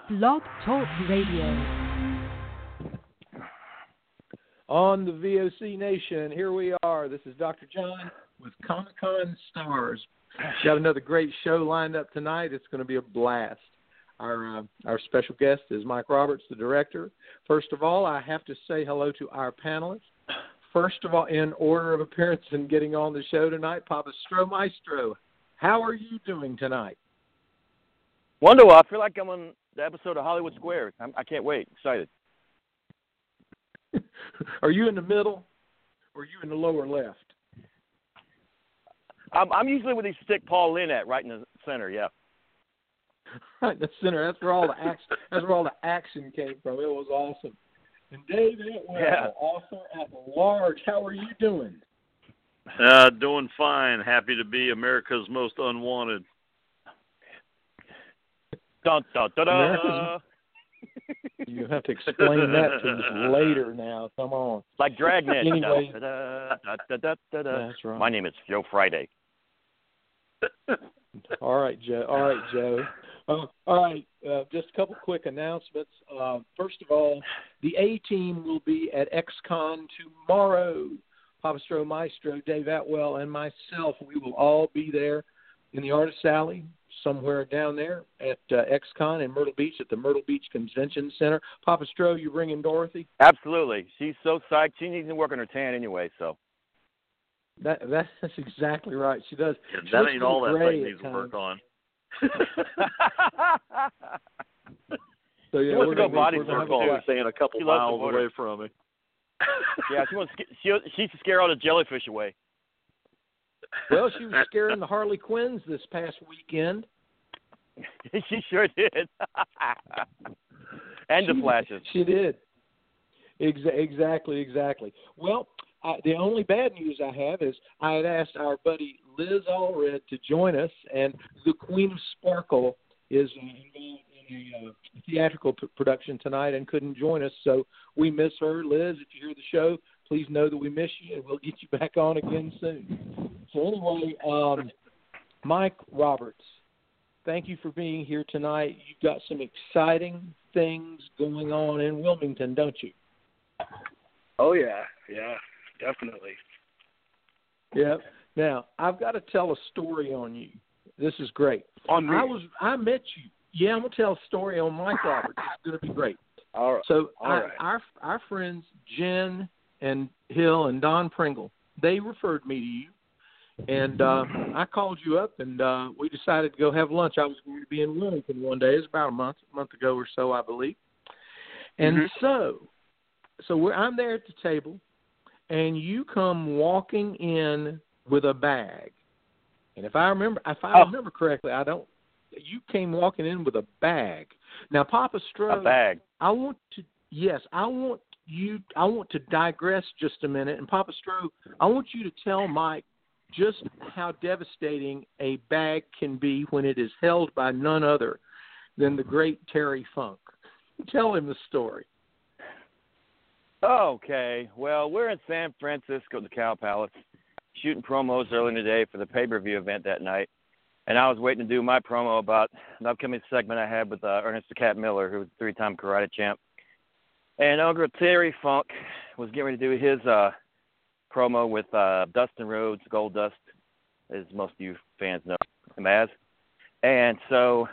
Blog Talk Radio. On the VOC Nation, here we are. This is Dr. John with Comic-Con Stars. Got another great show lined up tonight. It's going to be a blast. Our special guest is Mike Roberts, the director. First of all, I have to say hello to our panelists. First of all, in order of appearance and getting on the show tonight, Papa Stro Maestro. How are you doing tonight? Wonderful. I feel like I'm on the episode of Hollywood Squares. I can't wait. Excited. Are you in the middle or are you in the lower left? I'm usually where they stick Paul Lynn at, right in the center, yeah. Right in the center. That's where all the action. That's where all the action came from. It was awesome. And Dave Atwell, author at large. How are you doing? Doing fine. Happy to be America's most unwanted. Dun, dun, dun, dun. You have to explain that to us later now. Come on. Like Dragnet. Anyway. That's right. My name is Joe Friday. All right, Joe. All right, just a couple quick announcements. First of all, the A-Team will be at XCon tomorrow. Papa Stro Maestro, Dave Atwell, and myself, we will all be there in the Artist Alley, somewhere down there at XCon in Myrtle Beach at the Myrtle Beach Convention Center. Papa Stro, you bringing Dorothy? Absolutely. She's so psyched. She needs to work on her tan anyway, so. That's exactly right. She does. Yeah, she that ain't all that gray thing needs to work on. So yeah, wants to go body circle, staying a couple miles away from me. Yeah, she's to scare all the jellyfish away. Well, she was scaring the Harley Quinns this past weekend. She sure did. And the Flashes. She did. Exactly. Well, the only bad news I have is I had asked our buddy Liz Allred to join us, and the Queen of Sparkle is involved in a theatrical production tonight and couldn't join us, so we miss her. Liz, if you hear the show, please know that we miss you, and we'll get you back on again soon. So anyway, Mike Roberts, thank you for being here tonight. You've got some exciting things going on in Wilmington, don't you? Oh, yeah, definitely. Yeah. Now, I've got to tell a story on you. This is great. On me? I met you. Yeah, I'm going to tell a story on Mike Roberts. It's going to be great. All right. So right. Our friends Jen and Hill and Don Pringle, they referred me to you. And I called you up, and we decided to go have lunch. I was going to be in Wilmington one day. It was about a month ago or so, I believe. And so I'm there at the table, and you come walking in with a bag. And if I remember correctly, you came walking in with a bag. Now, Papa Stro, a bag. I want to digress just a minute. And Papa Stro, I want you to tell Mike just how devastating a bag can be when it is held by none other than the great Terry Funk. Tell him the story. Okay. Well, we're in San Francisco at the Cow Palace shooting promos early in the day for the pay-per-view event that night. And I was waiting to do my promo about an upcoming segment I had with Ernest the Cat Miller, who was a 3-time karate champ. And Uncle Terry Funk was getting ready to do his promo with Dustin Rhodes, Goldust, as most of you fans know him as. And so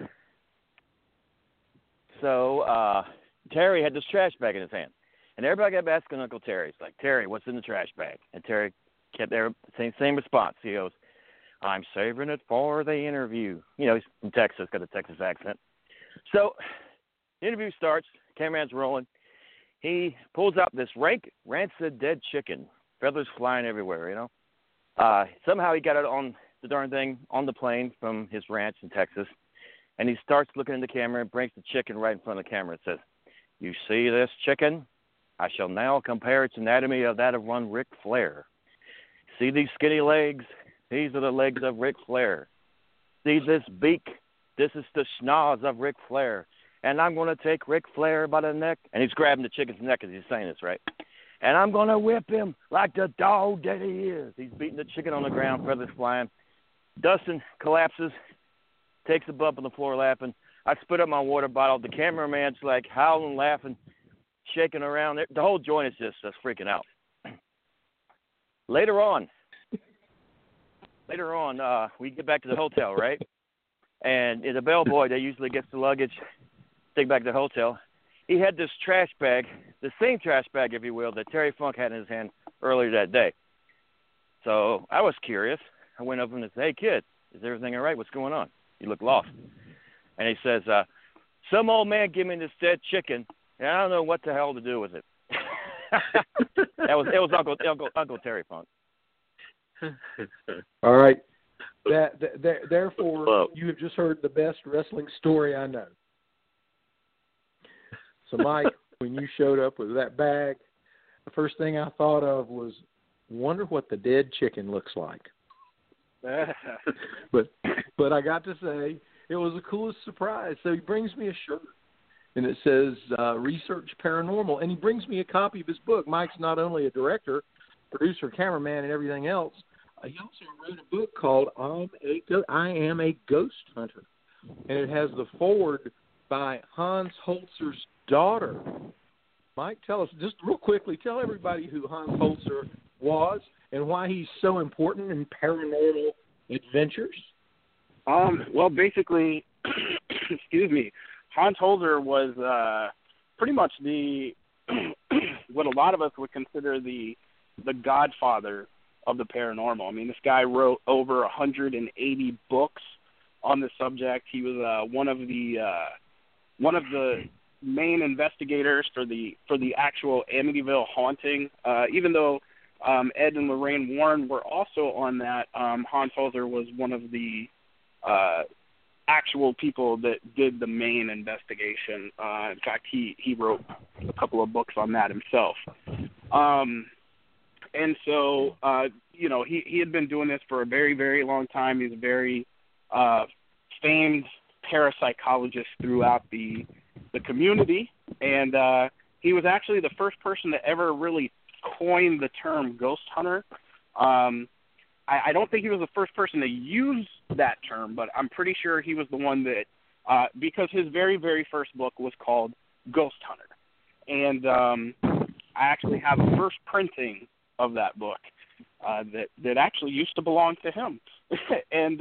Terry had this trash bag in his hand. And everybody kept asking Uncle Terry, it's like, Terry, what's in the trash bag? And Terry kept there same response. He goes, I'm saving it for the interview. You know, he's from Texas, got a Texas accent. So the interview starts, cameraman's rolling. He pulls out this rancid dead chicken, feathers flying everywhere, you know. Somehow he got it on the darn thing on the plane from his ranch in Texas. And he starts looking in the camera and brings the chicken right in front of the camera and says, you see this chicken? I shall now compare its anatomy of that of one Ric Flair. See these skinny legs? These are the legs of Ric Flair. See this beak? This is the schnoz of Ric Flair. And I'm going to take Ric Flair by the neck. And he's grabbing the chicken's neck as he's saying this, right? And I'm going to whip him like the dog that he is. He's beating the chicken on the ground, feathers flying. Dustin collapses, takes a bump on the floor laughing. I spit up my water bottle. The cameraman's like howling, laughing, shaking around. The whole joint is just freaking out. Later on, we get back to the hotel, right? And the bellboy that usually gets the luggage, take back to the hotel, he had this trash bag, the same trash bag, if you will, that Terry Funk had in his hand earlier that day. So I was curious. I went up and said, "Hey, kid, is everything all right? What's going on? You look lost." And he says, "Some old man gave me this dead chicken, and I don't know what the hell to do with it." It was Uncle Terry Funk. All right. Therefore, you have just heard the best wrestling story I know. So, Mike, when you showed up with that bag, the first thing I thought of was, wonder what the dead chicken looks like. But I got to say, it was the coolest surprise. So he brings me a shirt, and it says Research Paranormal, and he brings me a copy of his book. Mike's not only a director, producer, cameraman, and everything else. He also wrote a book called I Am a Ghost Hunter, and it has the foreword by Hans Holzer's daughter. Mike, tell us, just real quickly, tell everybody who Hans Holzer was and why he's so important in paranormal adventures. Well, basically, excuse me, Hans Holzer was pretty much the what a lot of us would consider the godfather of the paranormal. I mean, this guy wrote over 180 books on the subject. He was one of the main investigators for the actual Amityville haunting. Even though Ed and Lorraine Warren were also on that, Hans Holzer was one of the actual people that did the main investigation. In fact, he wrote a couple of books on that himself. And so, he had been doing this for a very, very long time. He's a very famed parapsychologist throughout the community. And he was actually the first person to ever really coin the term ghost hunter. I don't think he was the first person to use that term, but I'm pretty sure he was the one that, because his very, very first book was called Ghost Hunter. And I actually have a first printing of that book that actually used to belong to him. And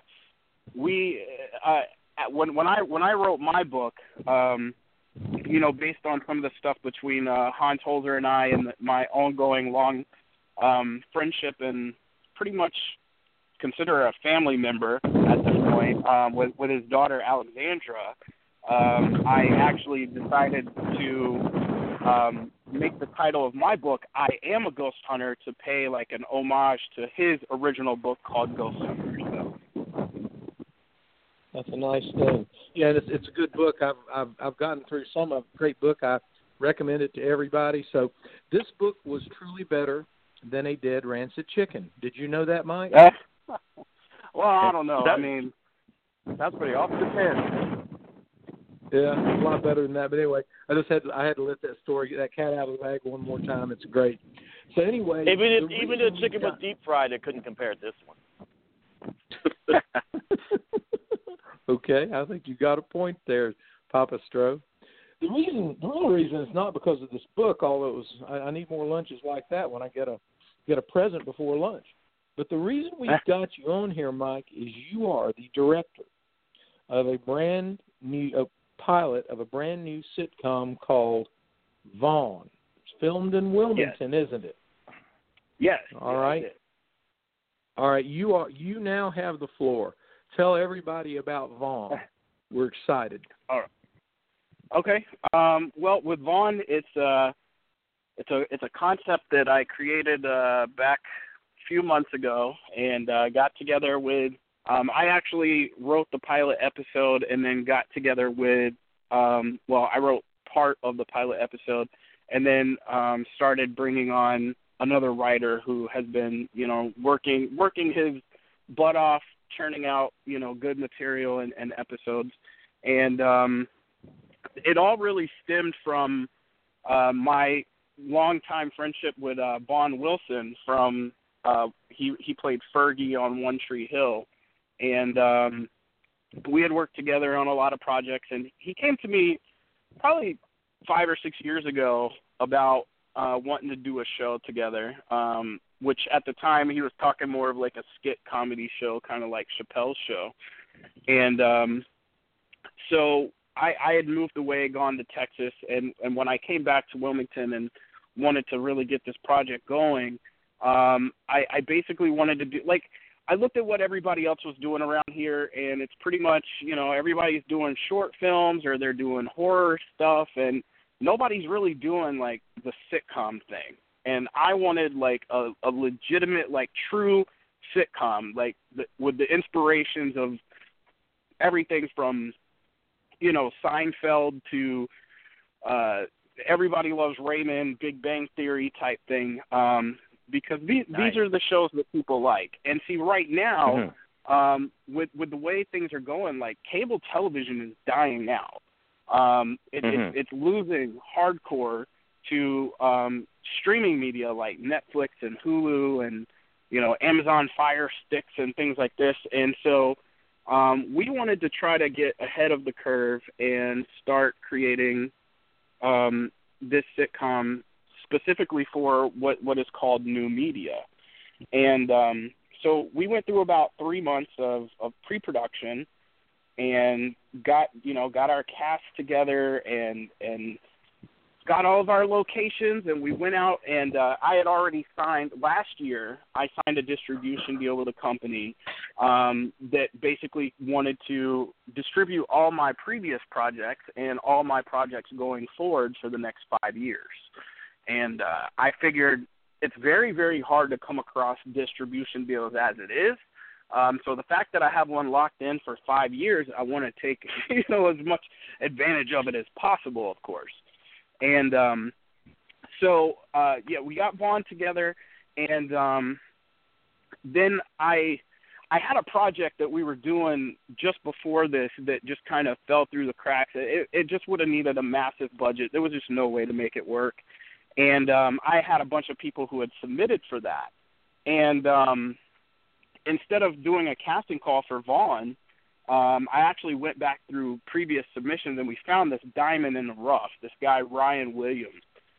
when I wrote my book, based on some of the stuff between Hans Holzer and I and my ongoing long friendship, and pretty much consider a family member at this point, with his daughter Alexandra, I actually decided to make the title of my book "I Am a Ghost Hunter" to pay like an homage to his original book called Ghost Hunter. So that's a nice thing. Yeah, it's a good book. I've gotten through some of it. Great book. I recommend it to everybody. So this book was truly better than a dead rancid chicken. Did you know that, Mike? Well, I don't know. That's pretty awesome. Depends. Yeah, it's a lot better than that. But anyway, I had to let that cat out of the bag one more time. It's great. So anyway, even the chicken was deep fried, it couldn't compare to this one. Okay, I think you got a point there, Papa Stroh. The real reason is not because of this book, although I need more lunches like that when I get a present before lunch. But the reason we've got you on here, Mike, is you are the director of a pilot of a brand new sitcom called Vaughn. It's filmed in Wilmington, yes. Isn't it? Yes. All right. All right. You now have the floor. Tell everybody about Vaughn. We're excited. All right. Okay. Well, with Vaughn, it's a concept that I created back a few months ago, and got together with. I actually wrote the pilot episode, and then got together with. I wrote part of the pilot episode, and then started bringing on another writer who has been, working his butt off, churning out, good material and episodes, and it all really stemmed from my longtime friendship with Bon Wilson from he played Fergie on One Tree Hill, and we had worked together on a lot of projects, and he came to me probably 5 or 6 years ago about wanting to do a show together, which at the time he was talking more of like a skit comedy show, kind of like Chappelle's Show. And so I had moved away, gone to Texas, and when I came back to Wilmington and wanted to really get this project going, I basically wanted to do, like, I looked at what everybody else was doing around here, and it's pretty much, you know, everybody's doing short films or they're doing horror stuff, and nobody's really doing, like, the sitcom thing. And I wanted, like, a legitimate, like, true sitcom, like, with the inspirations of everything from, you know, Seinfeld to Everybody Loves Raymond, Big Bang Theory type thing, because these are the shows that people like. And see, right now, with the way things are going, like, cable television is dying out. It's losing hardcore to streaming media like Netflix and Hulu and, you know, Amazon Fire Sticks and things like this. And so we wanted to try to get ahead of the curve and start creating this sitcom specifically for what is called new media. And so we went through about 3 months of pre-production and got our cast together and got all of our locations, and we went out, and I had already signed last year. I signed a distribution deal with a company that basically wanted to distribute all my previous projects and all my projects going forward for the next 5 years. And I figured it's very, very hard to come across distribution deals as it is. So the fact that I have one locked in for 5 years, I want to take, you know, as much advantage of it as possible, of course. And so we got Vaughn together, and then I had a project that we were doing just before this that just kind of fell through the cracks. It just would have needed a massive budget. There was just no way to make it work. And I had a bunch of people who had submitted for that. And instead of doing a casting call for Vaughn, I actually went back through previous submissions, and we found this diamond in the rough, this guy, Ryan Williams.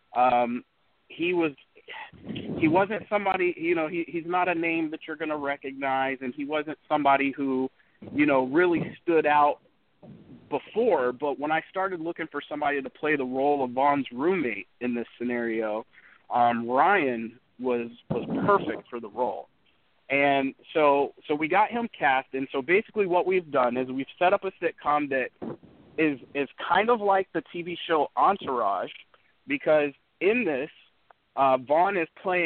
He wasn't somebody, you know, he's not a name that you're going to recognize, and he wasn't somebody who, you know, really stood out before. But when I started looking for somebody to play the role of Vaughn's roommate in this scenario, Ryan was perfect for the role. And so we got him cast, and so basically what we've done is we've set up a sitcom that is kind of like the TV show Entourage, because in this, Vaughn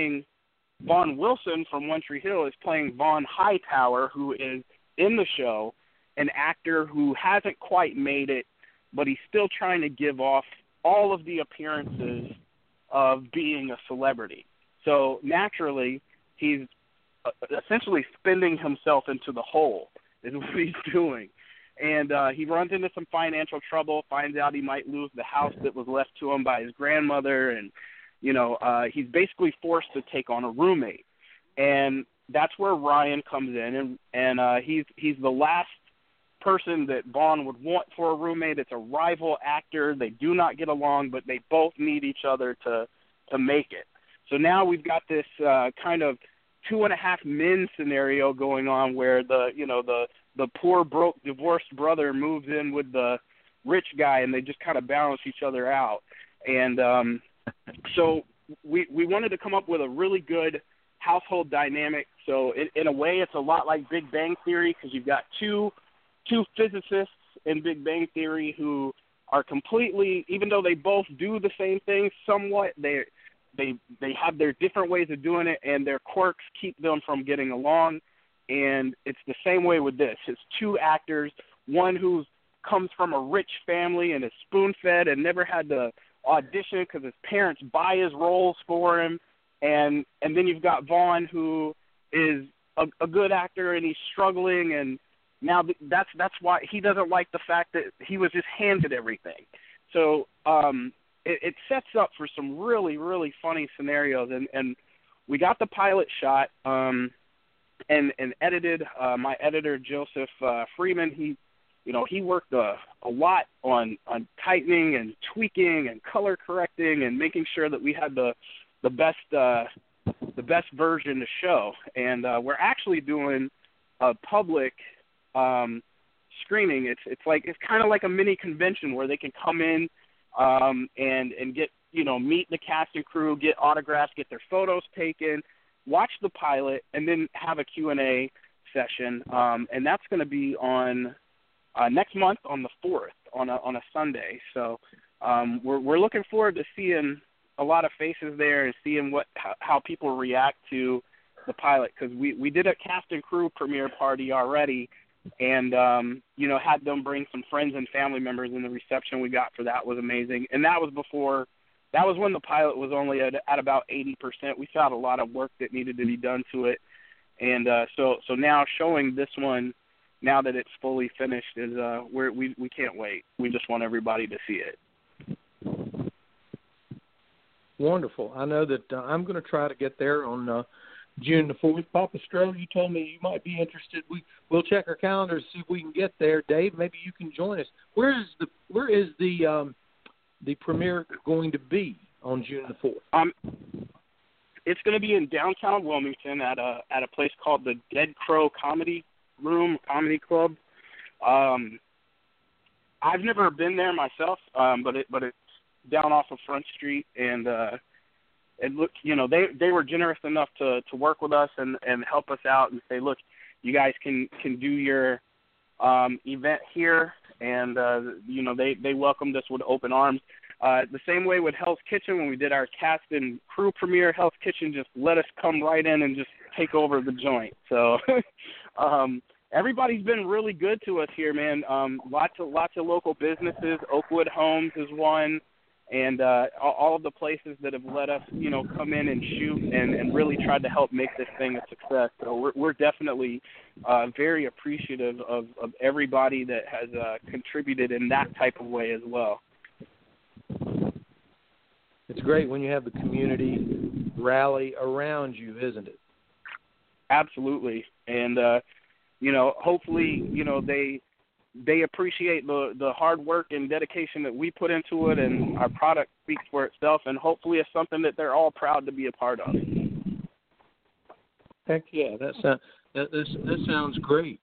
Wilson from One Tree Hill is playing Vaughn Hightower, who is in the show, an actor who hasn't quite made it, but he's still trying to give off all of the appearances of being a celebrity. So naturally, he's essentially spending himself into the hole is what he's doing. And he runs into some financial trouble, finds out he might lose the house that was left to him by his grandmother, and, you know, he's basically forced to take on a roommate. And that's where Ryan comes in, and he's the last person that Vaughn would want for a roommate. It's a rival actor. They do not get along, but they both need each other to make it. So now we've got this kind of 2.5 Men scenario going on, where the poor, broke, divorced brother moves in with the rich guy, and they just kind of balance each other out. And so we wanted to come up with a really good household dynamic. So in a way, it's a lot like Big Bang Theory, because you've got two physicists in Big Bang Theory who are completely, even though they both do the same thing somewhat, they have their different ways of doing it, and their quirks keep them from getting along. And it's the same way with this. It's two actors, one who comes from a rich family and is spoon-fed and never had to audition because his parents buy his roles for him. And then you've got Vaughn, who is a good actor, and he's struggling, and now that's why he doesn't like the fact that he was just handed everything. So it sets up for some really, really funny scenarios. And we got the pilot shot and edited. My editor, Joseph Freeman, he worked a lot on tightening and tweaking and color correcting and making sure that we had the best version to show. And we're actually doing a public screening. It's kind of like a mini convention where they can come in and get, meet the cast and crew, get autographs, get their photos taken, watch the pilot, and then have a Q&A session. And that's going to be on next month on the 4th on a Sunday. So we're looking forward to seeing a lot of faces there and seeing how people react to the pilot, because we did a cast and crew premiere party already, and had them bring some friends and family members, and the reception we got for that was amazing. And that was when the pilot was only at about 80%. We still had a lot of work that needed to be done to it, and so now showing this one, now that it's fully finished, is we can't wait. We just want everybody to see it. Wonderful. I know that I'm going to try to get there on June the 4th. Papa Strode, you told me you might be interested. We'll check our calendars, see if we can get there. Dave, maybe you can join us. Where is the premiere going to be on June the 4th? It's going to be in downtown Wilmington at a place called the Dead Crow Comedy Club. I've never been there myself, but it's down off of Front Street, and it looked, they were generous enough to work with us and help us out and say, look, you guys can do your event here, and they welcomed us with open arms. The same way with Hell's Kitchen, when we did our cast and crew premiere, Hell's Kitchen just let us come right in and just take over the joint. So everybody's been really good to us here, man. Lots of local businesses. Oakwood Homes is one. And all of the places that have let us, come in and shoot and really tried to help make this thing a success. So we're definitely very appreciative of everybody that has contributed in that type of way as well. It's great when you have the community rally around you, isn't it? Absolutely. And, hopefully, they appreciate the hard work and dedication that we put into it, and our product speaks for itself, and hopefully it's something that they're all proud to be a part of. Heck yeah, that sounds great.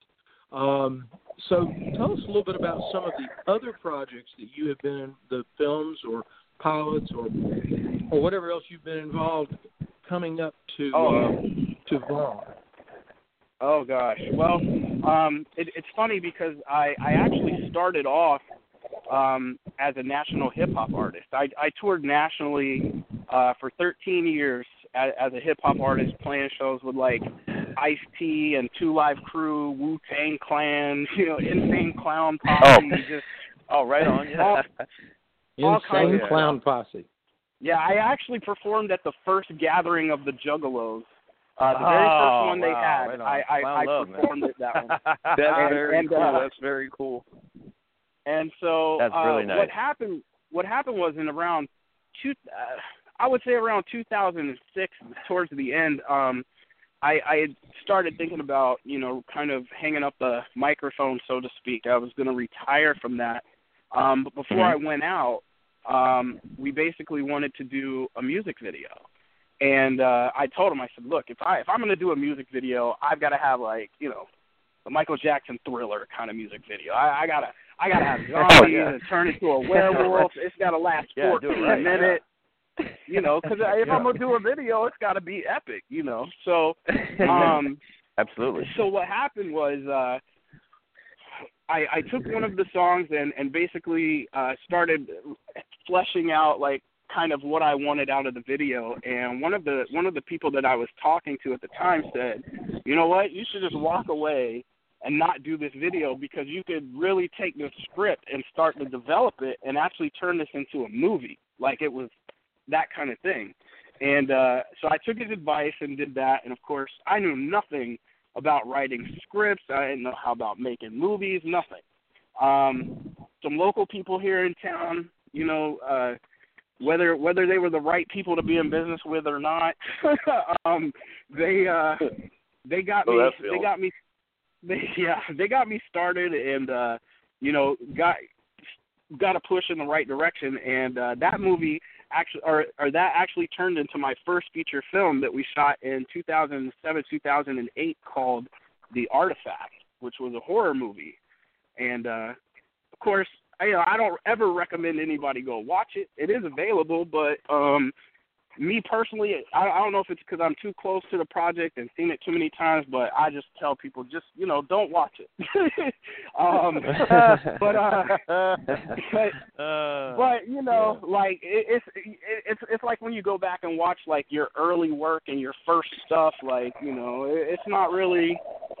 So tell us a little bit about some of the other projects that you have been in, the films or pilots or whatever else you've been involved coming up to Vaughn. Oh, gosh. Well, it's funny because I actually started off as a national hip-hop artist. I toured nationally for 13 years as a hip-hop artist, playing shows with, like, Ice-T and Two Live Crew, Wu-Tang Clan, Insane Clown Posse. Right on, yeah. Insane Clown Posse. Yeah, I actually performed at the first gathering of the Juggalos. The very first one they had, right I performed at that one. That's very cool. That's very cool. And so that's really nice. What happened was in around I would say around 2006, towards the end, I had started thinking about, kind of hanging up the microphone, so to speak. I was going to retire from that. But before I went out, we basically wanted to do a music video. And I told him, I said, look, if I'm going to do a music video, I've got to have, like, the Michael Jackson Thriller kind of music video. I gotta have zombies and turn into a werewolf. It's got to last 14 minutes. Because if I'm gonna do a video, it's got to be epic. So absolutely. So what happened was I took one of the songs and basically started fleshing out, like, kind of what I wanted out of the video. And one of the people that I was talking to at the time said, you know what, you should just walk away and not do this video, because you could really take this script and start to develop it and actually turn this into a movie. Like, it was that kind of thing. And so I took his advice and did that. And, of course, I knew nothing about writing scripts. I didn't know how about making movies, nothing. Some local people here in town, whether they were the right people to be in business with or not, they got me started, and got to push in the right direction. And that movie actually turned into my first feature film that we shot in 2007, 2008 called The Artifact, which was a horror movie. And of course, I don't ever recommend anybody go watch it. It is available, but me personally, I don't know if it's because I'm too close to the project and seen it too many times, but I just tell people, just, don't watch it. Like it's like when you go back and watch like your early work and your first stuff, like, it's not really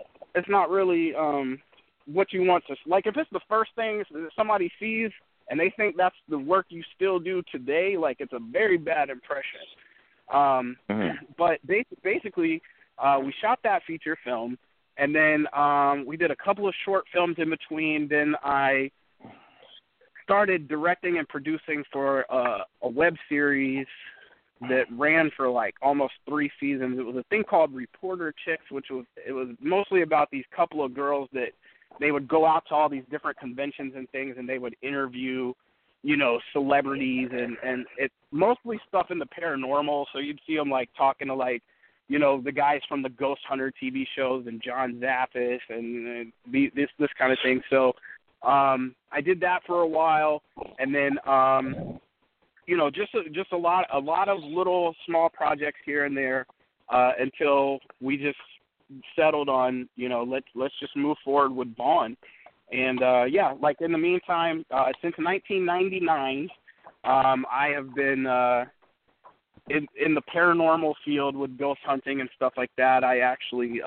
what you want to, like, if it's the first thing that somebody sees and they think that's the work you still do today, like, it's a very bad impression. But basically, we shot that feature film, and then we did a couple of short films in between. Then I started directing and producing for a web series that ran for like almost 3 seasons. It was a thing called Reporter Chicks, it was mostly about these couple of girls that they would go out to all these different conventions and things, and they would interview, celebrities, and it's mostly stuff in the paranormal. So you'd see them like talking to like, the guys from the Ghost Hunter TV shows and John Zaffis and this kind of thing. So I did that for a while, and then just a lot of little small projects here and there until we just settled on, let's just move forward with Vaughn. And like in the meantime, since 1999, I have been in the paranormal field with ghost hunting and stuff like that. I actually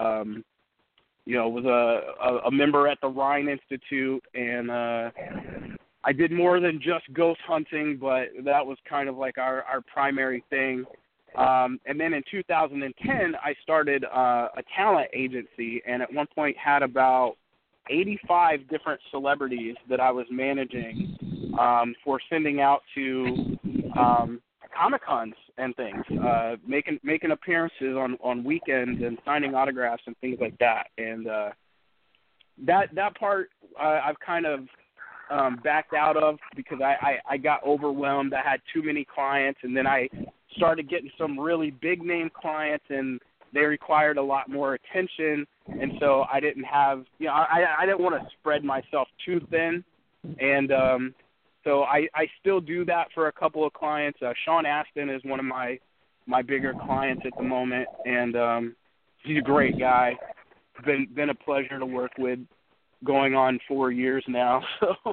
was a member at the Rhine Institute, and I did more than just ghost hunting, but that was kind of like our primary thing. And then in 2010, I started a talent agency, and at one point had about 85 different celebrities that I was managing for sending out to Comic-Cons and things, making appearances on weekends and signing autographs and things like that. And that part I've kind of backed out of because I got overwhelmed. I had too many clients, and then I started getting some really big name clients, and they required a lot more attention, and so I didn't have, I didn't want to spread myself too thin, and so I still do that for a couple of clients. Sean Astin is one of my bigger clients at the moment, and he's a great guy. Been a pleasure to work with, going on 4 years now. So,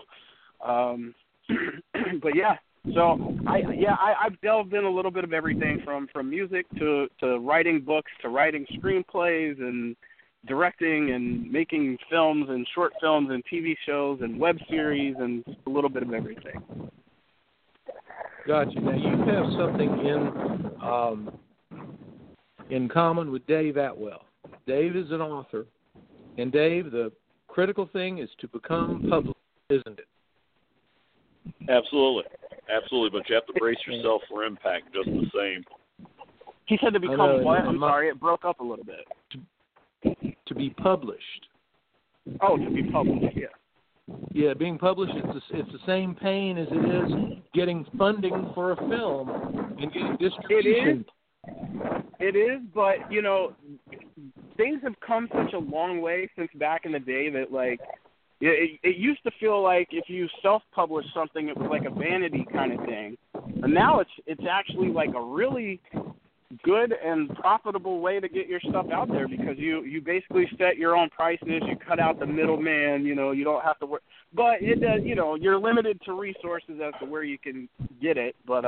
but yeah. So I've delved in a little bit of everything from music to writing books to writing screenplays and directing and making films and short films and TV shows and web series and a little bit of everything. Gotcha. Now you have something in common with Dave Atwell. Dave is an author, and Dave, the critical thing is to become public, isn't it? Absolutely, but you have to brace yourself for impact just the same. He said to become what? I'm sorry, it broke up a little bit. To be published. Oh, to be published, yeah. Yeah, being published, it's the same pain as it is getting funding for a film and getting distribution. It is, but, things have come such a long way since back in the day that, like, it used to feel like if you self-published something, it was like a vanity kind of thing. And now it's actually like a really good and profitable way to get your stuff out there, because you basically set your own prices, you cut out the middleman, you don't have to work. But it you're limited to resources as to where you can get it. But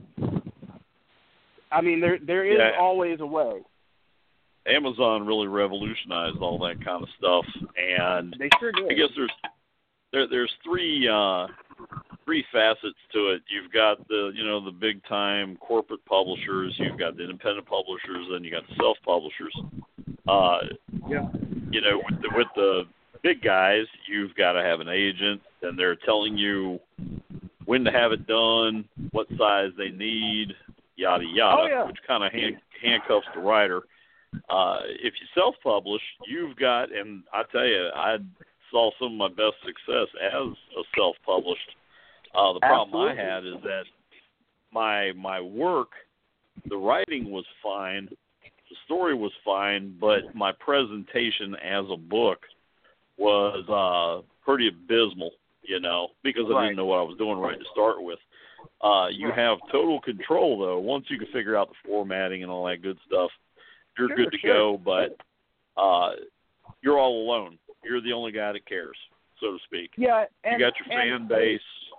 I mean, there is always a way. Amazon really revolutionized all that kind of stuff, and they sure did. I guess there's three facets to it. You've got the big time corporate publishers, you've got the independent publishers, and you got the self publishers. With the big guys, you've got to have an agent, and they're telling you when to have it done, what size they need, yada yada, which kind of handcuffs the writer. If you self-publish, you've got, and I tell you, saw some of my best success as a self-published. The problem I had is that my work, the writing was fine, the story was fine, but my presentation as a book was pretty abysmal, because I didn't know what I was doing right to start with. You have total control, though. Once you can figure out the formatting and all that good stuff, you're good to go, but you're all alone. You're the only guy that cares, so to speak. Yeah. You got your fan base.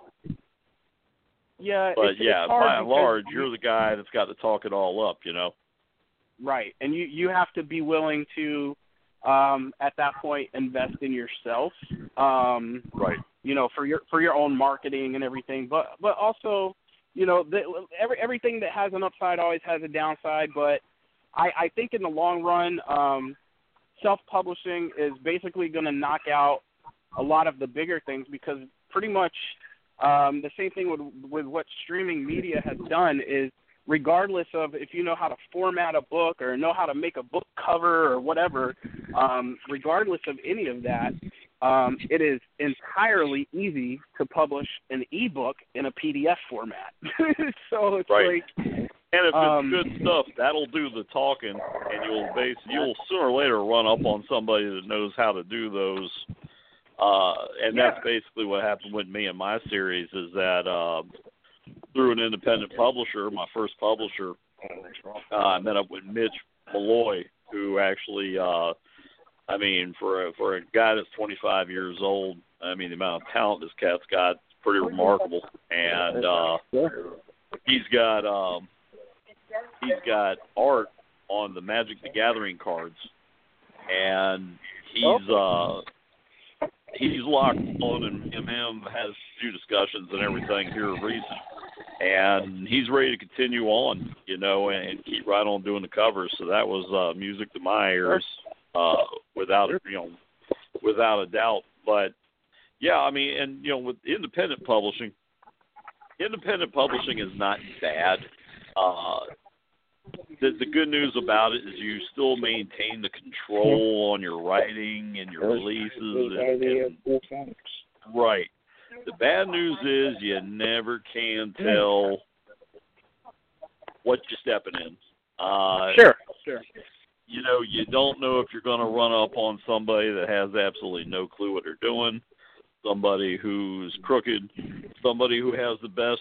Yeah. But, it's hard by and large, you're the guy that's got to talk it all up, Right. And you have to be willing to, at that point, invest in yourself. Right. For your own marketing and everything, but also, everything that has an upside always has a downside. But I think in the long run, self-publishing is basically going to knock out a lot of the bigger things, because pretty much the same thing with what streaming media has done is, regardless of if you know how to format a book or know how to make a book cover or whatever, regardless of any of that, it is entirely easy to publish an ebook in a PDF format. So it's right. like, and if it's good stuff, that'll do the talking, and you'll sooner or later run up on somebody that knows how to do those. And that's basically what happened with me in my series, is that through an independent publisher, my first publisher, I met up with Mitch Malloy, who actually, for a guy that's 25 years old, the amount of talent this cat's got is pretty remarkable. And he's got art on the Magic the Gathering cards, and he's locked on, and him has a few discussions and everything here recent, and he's ready to continue on, and keep right on doing the covers. So that was music to my ears, without a doubt. But yeah, with independent publishing is not bad. The good news about it is you still maintain the control on your writing and your releases. Right. The bad news is you never can tell what you're stepping in. Sure. You don't know if you're going to run up on somebody that has absolutely no clue what they're doing, somebody who's crooked, somebody who has the best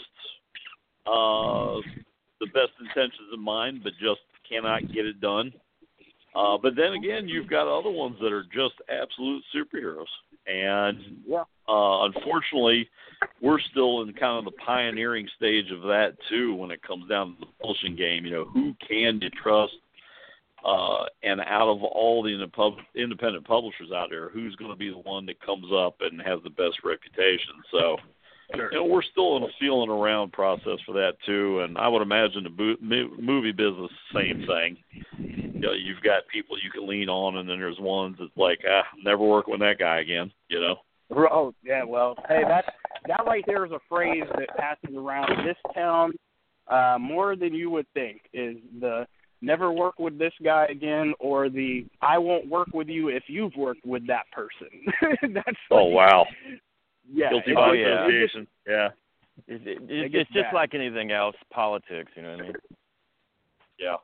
intentions in mind, but just cannot get it done. But then again, you've got other ones that are just absolute superheroes. And unfortunately, we're still in kind of the pioneering stage of that, too, when it comes down to the publishing game. Who can you trust? And out of all the independent publishers out there, who's going to be the one that comes up and has the best reputation? So, we're still in a feeling around process for that too. And I would imagine the movie business, same thing. You've got people you can lean on, and then there's ones that's like, never work with that guy again. Oh yeah, well, hey, that right there is a phrase that passes around this town more than you would think. Is the never work with this guy again, or the I won't work with you if you've worked with that person. That's wow. Yeah. Guilty by association. It's just like anything else, politics, you know what I mean? Yeah.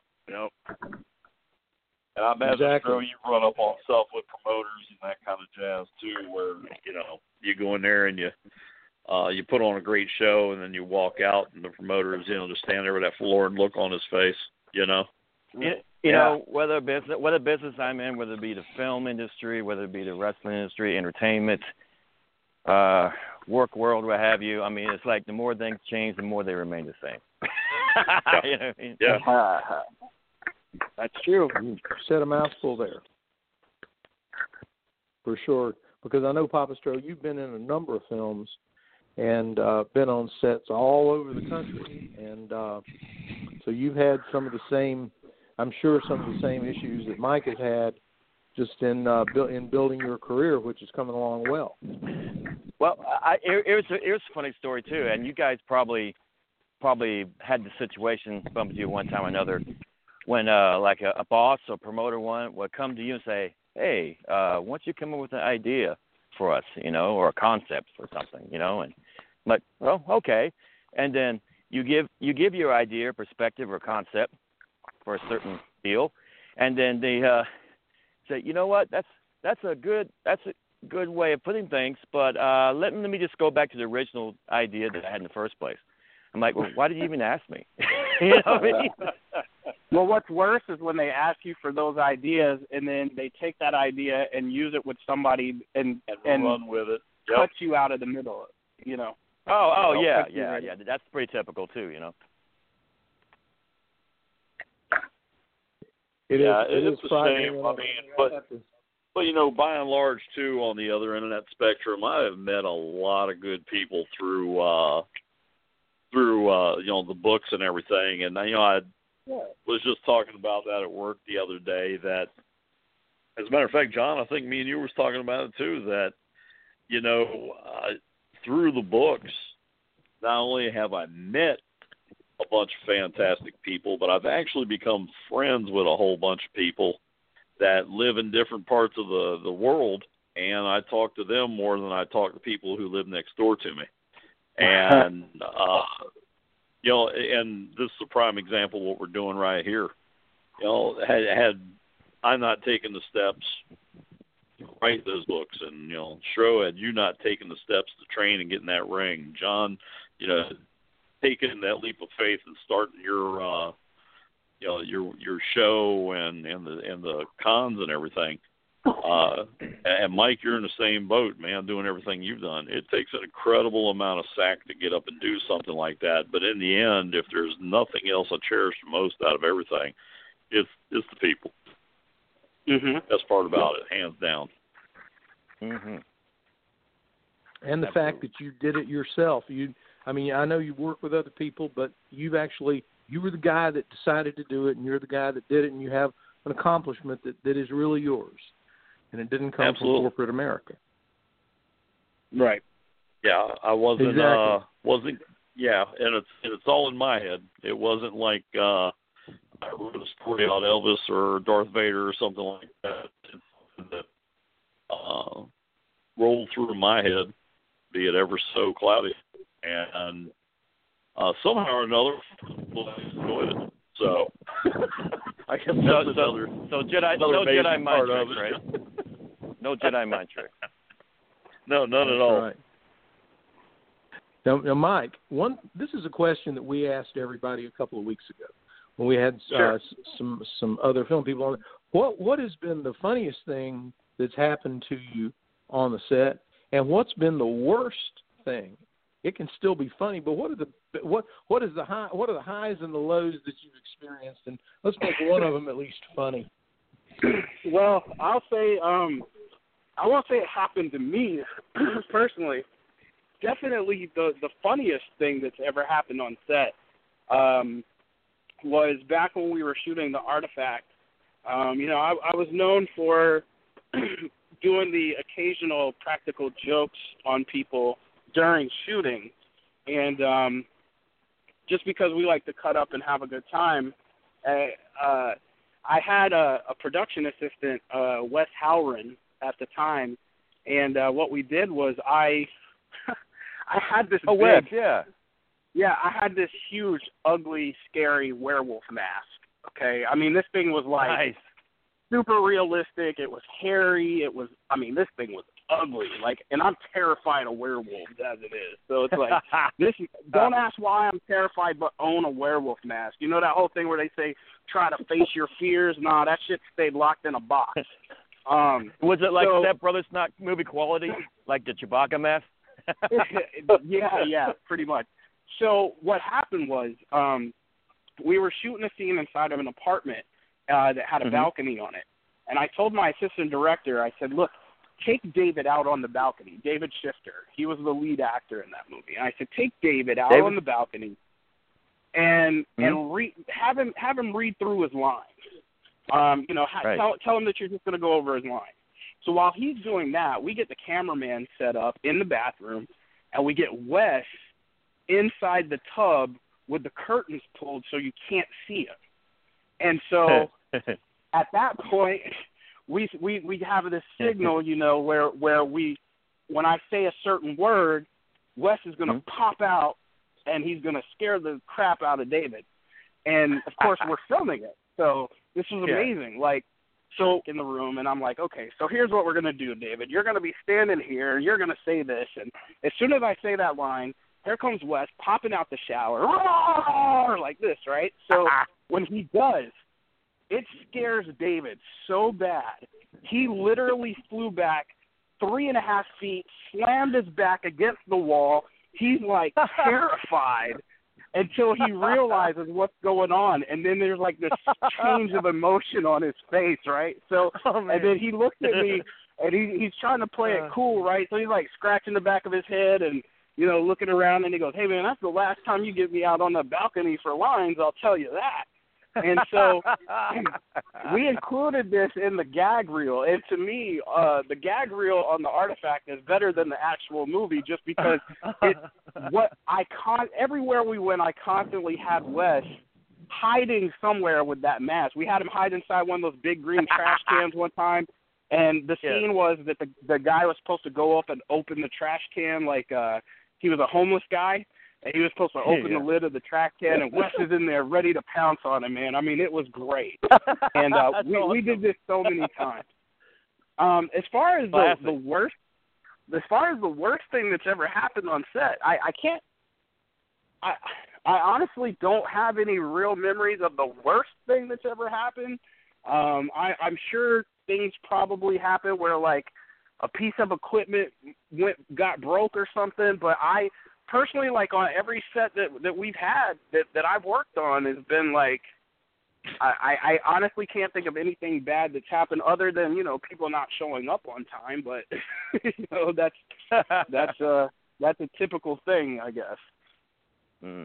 And I imagine you run up on stuff with promoters and that kind of jazz too, where, you go in there and you put on a great show, and then you walk out and the promoters, just stand there with that forlorn look on his face, You know, whether business I'm in, whether it be the film industry, whether it be the wrestling industry, entertainment, work world, what have you. It's like the more things change, the more they remain the same. You know what I mean? Yeah. That's true. You said a mouthful there. For sure. Because I know, Papa Stro, you've been in a number of films and been on sets all over the country. And so you've had some of the same, I'm sure some of the same issues that Mike has had just in building your career, which is coming along well. Well, here's a funny story, too. And you guys probably had the situation bump into you one time or another when like a boss or promoter would come to you and say, hey, why don't you come up with an idea? for us, or a concept for something, and like, well, okay. And then you give your idea, perspective, or concept for a certain deal, and then they say, you know what, that's a good way of putting things, but let me just go back to the original idea that I had in the first place. I'm like, well, why did you even ask me? You know what I mean? Well, what's worse is when they ask you for those ideas, and then they take that idea and use it with somebody and run with it. Cut you out of the middle, Oh, yeah. That's pretty typical too, It is a shame. I mean, but by and large too, on the other end of that spectrum, I have met a lot of good people through the books and everything, and I was just talking about that at work the other day. That, as a matter of fact, John, I think me and you was talking about it too. That through the books, not only have I met a bunch of fantastic people, but I've actually become friends with a whole bunch of people that live in different parts of the world, and I talk to them more than I talk to people who live next door to me. And and this is a prime example of what we're doing right here. Had I not taken the steps to write those books, and Stro, had you not taken the steps to train and get in that ring, John, taking that leap of faith and starting your show and the cons and everything. And Mike, you're in the same boat, man, doing everything you've done. It takes an incredible amount of sack to get up and do something like that. But in the end, if there's nothing else I cherish the most out of everything, it's the people. Mm-hmm. That's part about it, hands down. Mm-hmm. And the Absolutely. fact that you did it yourself. I know you work with other people, but you were the guy that decided to do it, and you're the guy that did it, and you have an accomplishment that is really yours. And it didn't come Absolutely. from corporate America. Right. Yeah, I wasn't. Exactly. And it's all in my head. It wasn't like I wrote a story about Elvis or Darth Vader or something like that. It's something that rolled through my head, be it ever so cloudy, and somehow or another, I enjoyed it. So I guess that's another Jedi mind part trick, of it. right? No Jedi mind trick. No, none That's at all. Right. Now, Mike, this is a question that we asked everybody a couple of weeks ago when we had some other film people on. What has been the funniest thing that's happened to you on the set, and what's been the worst thing? It can still be funny, but what are the highs and the lows that you've experienced? And let's make one of them at least funny. Well, I'll say I won't say it happened to me personally. Definitely the funniest thing that's ever happened on set was back when we were shooting The Artifact. I was known for doing the occasional practical jokes on people during shooting, and just because we like to cut up and have a good time, I had a production assistant, Wes Howren, at the time, and what we did was I had this Wes, I had this huge, ugly, scary werewolf mask. Okay, I mean, this thing was like nice. Super realistic. It was hairy. This thing was ugly. And I'm terrified of werewolves as it is. So it's like, don't ask why I'm terrified, but own a werewolf mask. You know that whole thing where they say, try to face your fears? Nah, that shit stayed locked in a box. Was it like Step Brothers not movie quality, like the Chewbacca mask? yeah, pretty much. So what happened was we were shooting a scene inside of an apartment that had a balcony on it. And I told my assistant director, I said, look, take David out on the balcony, David Shifter. He was the lead actor in that movie. And I said, take David out on the balcony and have him read through his lines. Tell him that you're just going to go over his lines. So while he's doing that, we get the cameraman set up in the bathroom, and we get Wes inside the tub with the curtains pulled so you can't see him. And so at that point, we have this signal, where we when I say a certain word, Wes is going to pop out, and he's going to scare the crap out of David. And, of course, we're filming it. So this was amazing. Like, so in the room, and I'm like, okay, so here's what we're going to do, David. You're going to be standing here, and you're going to say this. And as soon as I say that line, here comes Wes popping out the shower, like this, right? So when he does, it scares David so bad. He literally flew back 3.5 feet, slammed his back against the wall. He's, like, terrified until he realizes what's going on. And then there's, like, this change of emotion on his face, right? So, and then he looks at me, and he's trying to play it cool, right? So he's, like, scratching the back of his head and, you know, looking around, and he goes, hey, man, that's the last time you get me out on the balcony for lines, I'll tell you that. And so we included this in the gag reel. And to me, the gag reel on the Artifact is better than the actual movie just because everywhere we went, I constantly had Wes hiding somewhere with that mask. We had him hide inside one of those big green trash cans one time. And the scene was that the guy was supposed to go up and open the trash can like he was a homeless guy. And he was supposed to open the lid of the trash can, and Wes is in there ready to pounce on him, man. I mean, it was great. And we did this so many times. As far as the worst thing that's ever happened on set, I honestly don't have any real memories of the worst thing that's ever happened. I'm sure things probably happen where, like, a piece of equipment got broke or something, but I personally, like, on every set that we've had that I've worked on has been, like, I honestly can't think of anything bad that's happened other than, you know, people not showing up on time, but, you know, that's a typical thing, I guess. Mm.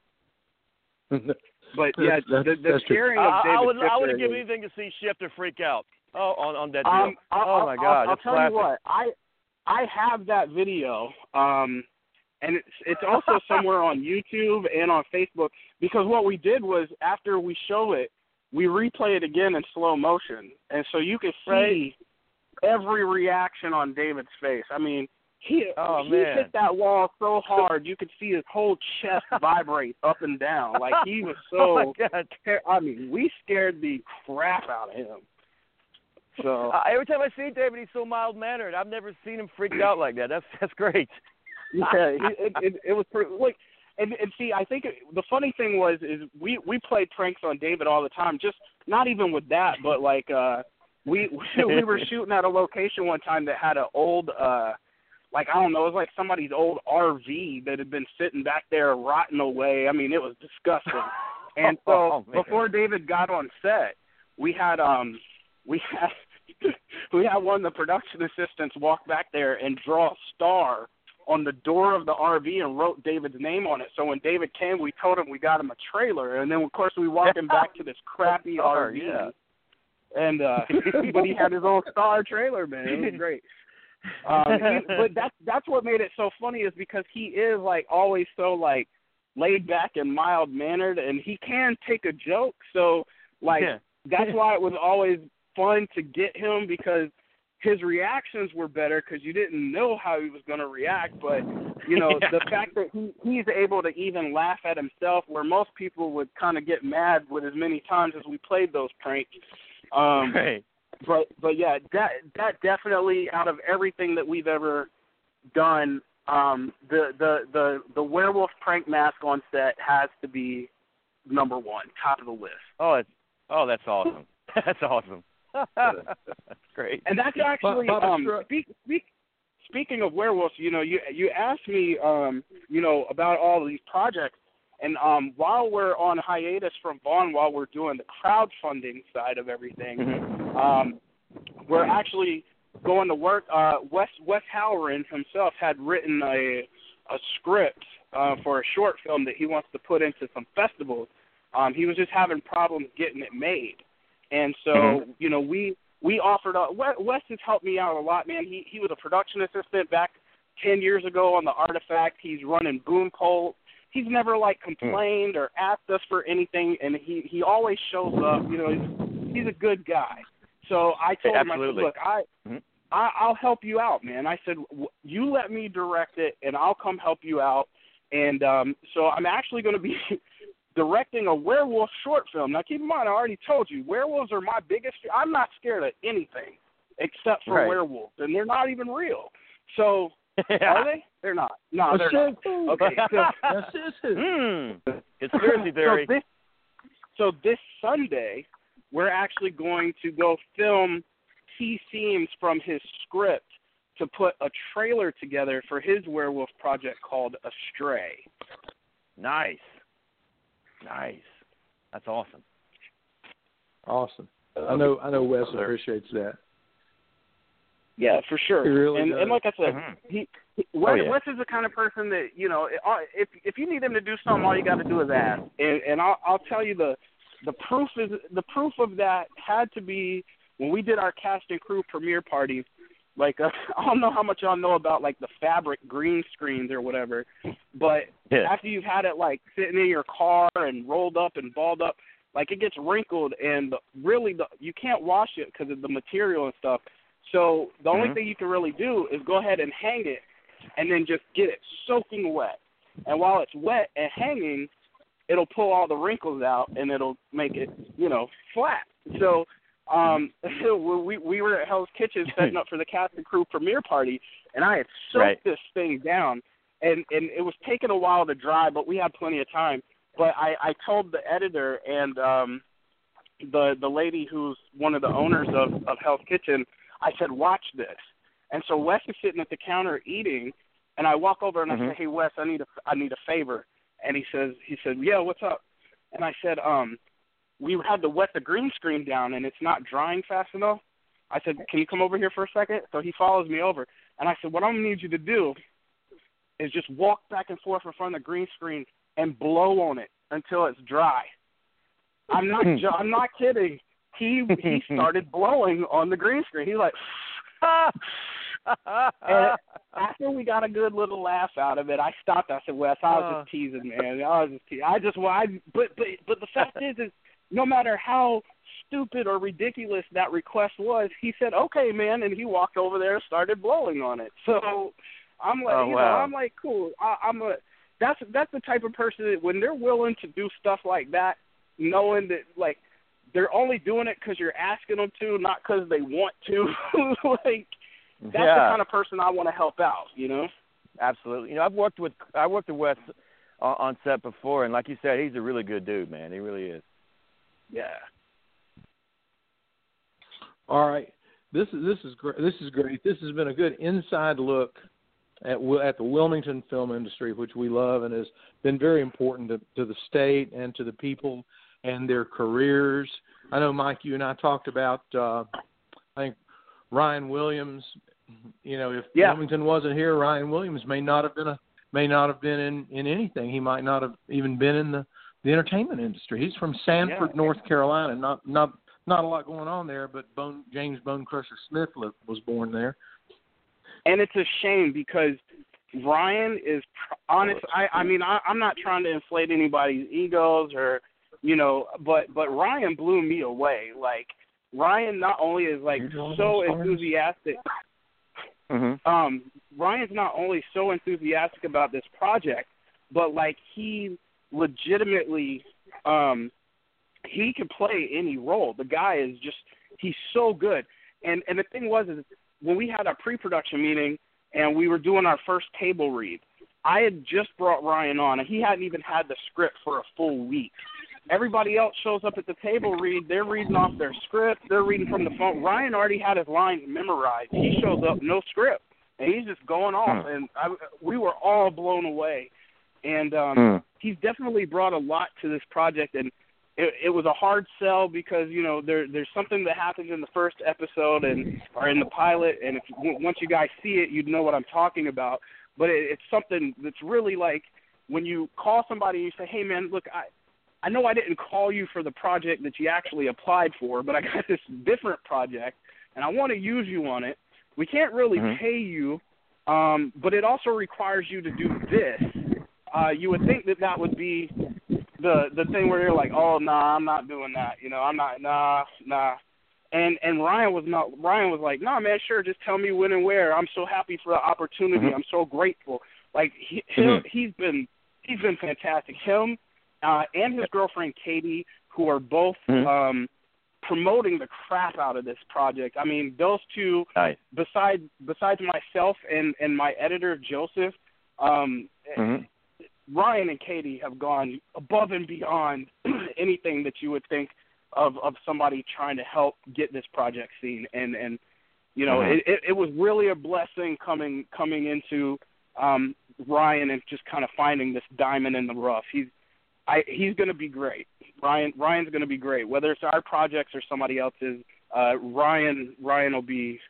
But, yeah, the scaring of David I wouldn't give anything to see Shifter freak out on that deal. Oh, my God. I'll tell you what. I have that video, and it's also somewhere on YouTube and on Facebook, because what we did was after we show it, we replay it again in slow motion. And so you can see every reaction on David's face. I mean, he hit that wall so hard you could see his whole chest vibrate up and down. Like, he was so I mean, we scared the crap out of him. So every time I see David, he's so mild-mannered. I've never seen him freaked out like that. That's great. Yeah, it was pretty, like, and see, I think the funny thing is we played pranks on David all the time. Just not even with that, but like we were shooting at a location one time that had an old like, I don't know, it was like somebody's old RV that had been sitting back there rotting away. I mean, it was disgusting. And so before David got on set, we had one of the production assistants walk back there and draw a star on the door of the RV and wrote David's name on it. So when David came, we told him we got him a trailer, and then of course we walked him back to this crappy RV. Yeah. And but he had his own star trailer, man. It was great. But that's what made it so funny, is because he is, like, always so, like, laid back and mild mannered, and he can take a joke. So, like, that's why it was always fun to get him, because his reactions were better because you didn't know how he was going to react. But, you know, the fact that he's able to even laugh at himself, where most people would kind of get mad with as many times as we played those pranks. But yeah, that definitely, out of everything that we've ever done, the werewolf prank mask on set has to be number one, top of the list. That's awesome. That's awesome. Great. And that's actually speaking of werewolves, you know, you asked me, you know, about all of these projects, and while we're on hiatus from Vaughn, while we're doing the crowdfunding side of everything, we're actually going to work. Wes Halloran himself had written a script for a short film that he wants to put into some festivals. He was just having problems getting it made. And so, you know, we offered up. Wes has helped me out a lot, man. He was a production assistant back 10 years ago on the Artifact. He's running Boom Pole. He's never, like, complained or asked us for anything, and he always shows up. You know, he's a good guy. So I told him, I said, look, I'll help you out, man. I said, you let me direct it, and I'll come help you out. And so I'm actually going to be directing a werewolf short film. Now, keep in mind, I already told you, werewolves are my biggest – I'm not scared of anything except for werewolves, and they're not even real. So are they? They're not. No, they're not. Okay. Conspiracy theory. So this Sunday, we're actually going to go film key scenes from his script to put a trailer together for his werewolf project called Astray. Nice. That's awesome. Awesome. I know Wes appreciates that. Yeah, for sure. He really and like I said, Wes yeah. is the kind of person that, you know, if you need him to do something, all you got to do is ask. And I'll tell you the proof of that had to be when we did our cast and crew premiere party. Like, I don't know how much y'all know about, like, the fabric green screens or whatever, but after you've had it, like, sitting in your car and rolled up and balled up, like, it gets wrinkled, and you can't wash it because of the material and stuff. So the only thing you can really do is go ahead and hang it and then just get it soaking wet. And while it's wet and hanging, it'll pull all the wrinkles out, and it'll make it, you know, flat. So we were at Hell's Kitchen setting up for the cast and crew premiere party, and I had soaked this thing down, and it was taking a while to dry, but we had plenty of time. But I told the editor and the lady who's one of the owners of Hell's Kitchen, I said, watch this. And so Wes is sitting at the counter eating, and I walk over and I say, hey, Wes, I need a favor. And he said, yeah, what's up? And I said, we had to wet the green screen down, and it's not drying fast enough. I said, can you come over here for a second? So he follows me over. And I said, what I'm going to need you to do is just walk back and forth in front of the green screen and blow on it until it's dry. I'm not kidding. He started blowing on the green screen. He's like, and after we got a good little laugh out of it, I stopped. I said, Wes, I was just teasing, man. But the fact is no matter how stupid or ridiculous that request was, he said, okay, man, and he walked over there and started blowing on it. So I'm like, I'm like, cool. That's the type of person that when they're willing to do stuff like that, knowing that, like, they're only doing it because you're asking them to, not because they want to. Like, that's the kind of person I want to help out, you know? Absolutely. You know, I worked with Wes on set before, and like you said, he's a really good dude, man. He really is. Yeah. All right. This is great. This is great. This has been a good inside look at the Wilmington film industry, which we love and has been very important to the state and to the people and their careers. I know, Mike, you and I talked about, I think, Ryan Williams. You know, if Wilmington wasn't here, Ryan Williams may not have been in anything. He might not have even been in the entertainment industry. He's from Sanford, North Carolina. Not a lot going on there, but James Bone Crusher Smith was born there. And it's a shame because Ryan is honest. I mean, I'm not trying to inflate anybody's egos or, you know, but Ryan blew me away. Like, Ryan not only is like so enthusiastic. Ryan's not only so enthusiastic about this project, but like he legitimately, he can play any role. The guy is he's so good. And the thing was is when we had our pre-production meeting and we were doing our first table read, I had just brought Ryan on and he hadn't even had the script for a full week. Everybody else shows up at the table read. They're reading off their script. They're reading from the phone. Ryan already had his lines memorized. He shows up, no script, and he's just going off. And we were all blown away. And he's definitely brought a lot to this project. And it was a hard sell because, you know, there's something that happens in the first episode or in the pilot. And once you guys see it, you'd know what I'm talking about. But it's something that's really like when you call somebody and you say, hey, man, look, I know I didn't call you for the project that you actually applied for, but I got this different project, and I want to use you on it. We can't really pay you, but it also requires you to do this. You would think that would be the thing where you're like, oh, nah, I'm not doing that. You know, I'm not, nah. And Ryan was like, no, man, sure, just tell me when and where. I'm so happy for the opportunity. I'm so grateful. Like he's been fantastic. Him and his girlfriend Katie, who are both promoting the crap out of this project. I mean, those two, nice. besides myself and my editor Joseph, Ryan and Katie have gone above and beyond anything that you would think of somebody trying to help get this project seen. And you know, it was really a blessing coming into Ryan and just kind of finding this diamond in the rough. He's going to be great. Ryan's going to be great. Whether it's our projects or somebody else's, Ryan will be